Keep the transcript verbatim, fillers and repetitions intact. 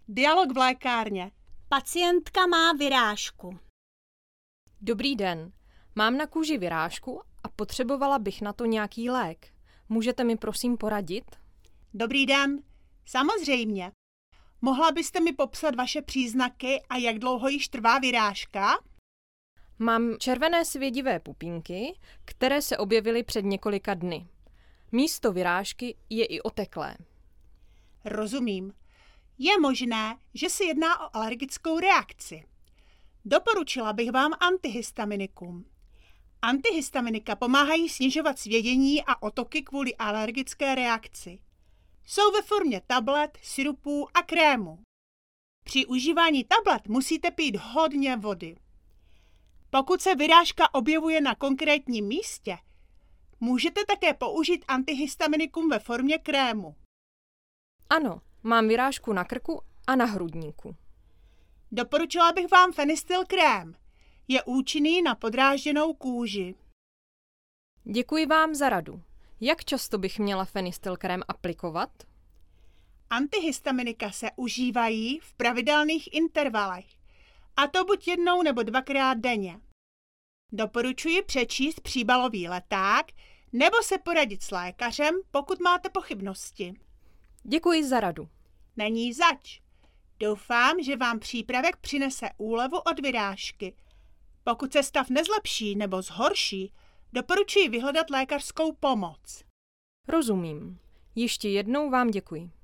Dialog v lékárně. Pacientka má vyrážku. Dobrý den. Mám na kůži vyrážku a potřebovala bych na to nějaký lék. Můžete mi prosím poradit? Dobrý den. Samozřejmě. Mohla byste mi popsat vaše příznaky a jak dlouho již trvá vyrážka? Mám červené svědivé pupínky, které se objevily před několika dny. Místo vyrážky je i oteklé. Rozumím. Je možné, že se jedná o alergickou reakci. Doporučila bych vám antihistaminikum. Antihistaminika pomáhají snižovat svědění a otoky kvůli alergické reakci. Jsou ve formě tablet, sirupů a krému. Při užívání tablet musíte pít hodně vody. Pokud se vyrážka objevuje na konkrétním místě, můžete také použít antihistaminikum ve formě krému. Ano, mám vyrážku na krku a na hrudníku. Doporučila bych vám Fenistil krém. Je účinný na podrážděnou kůži. Děkuji vám za radu. Jak často bych měla Fenistil krém aplikovat? Antihistaminika se užívají v pravidelných intervalech, a to buď jednou nebo dvakrát denně. Doporučuji přečíst příbalový leták nebo se poradit s lékařem, pokud máte pochybnosti. Děkuji za radu. Není zač. Doufám, že vám přípravek přinese úlevu od vyrážky. Pokud se stav nezlepší nebo zhorší, doporučuji vyhledat lékařskou pomoc. Rozumím. Ještě jednou vám děkuji.